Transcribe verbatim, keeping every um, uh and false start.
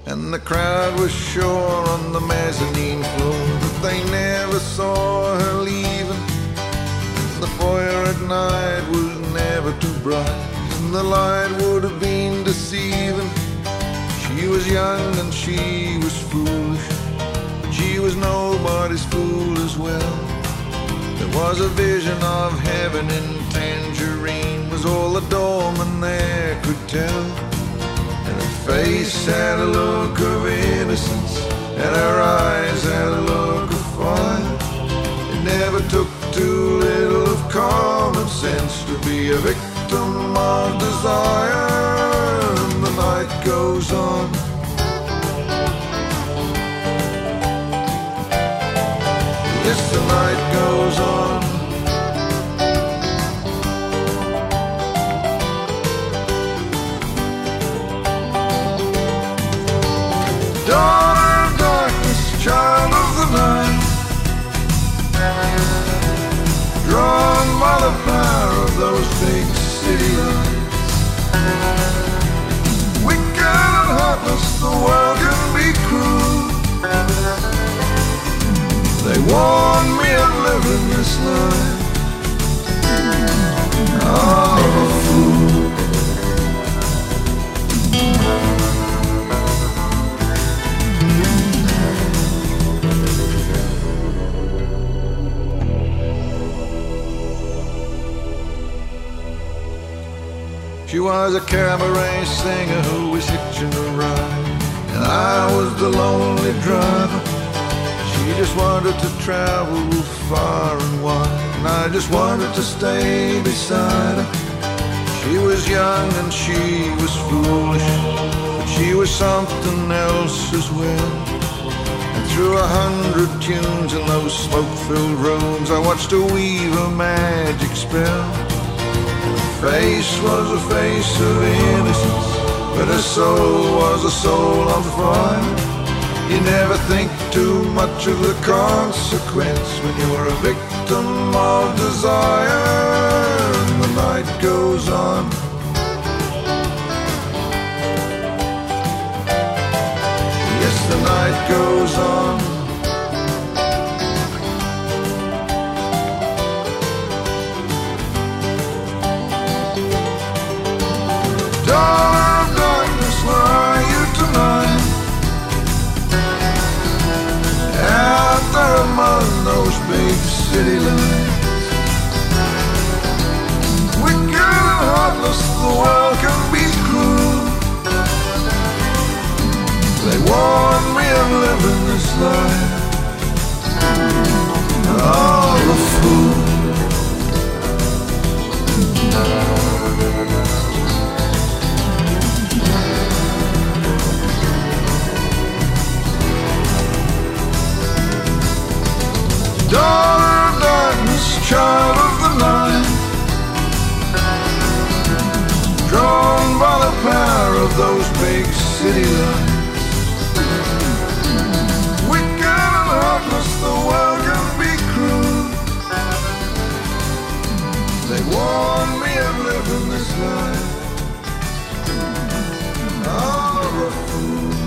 and the crowd was sure on the mezzanine floor that they never saw her leaving. The foyer at night was never too bright, and the light would have been deceiving. She was young and she was foolish, but she was nobody's fool as well. There was a vision of heaven in Tangerine, was all the doorman there could tell. And her face had a look of innocence, and her eyes had a look of fire. It never took too little of common sense to be a victim of desire. And the night goes on. Yes, the night goes on. Daughter of darkness, child of the night, drawn by the power of those big city lights. Wicked and heartless, the world can be cruel. They warn me of living this life. Oh, a fool. She was a cabaret singer who was hitching a ride, and I was the lonely driver. She just wanted to travel far and wide, and I just wanted to stay beside her. She was young and she was foolish, but she was something else as well. And through a hundred tunes in those smoke-filled rooms, I watched her weave a magic spell. Her face was a face of innocence, but her soul was a soul on fire. You never think too much of the consequence when you're a victim of desire. And the night goes on. Yes, the night goes on. Daughter of darkness, where are you tonight? Out there among those big city lights. Wicked and heartless, the world can be cruel. They warn me of living this life. Oh, a fool. Daughter of darkness, child of the night, drawn by the power of those big city lights. Wicked and heartless, the world can be cruel. They warn me of living this life. Oh, a fool.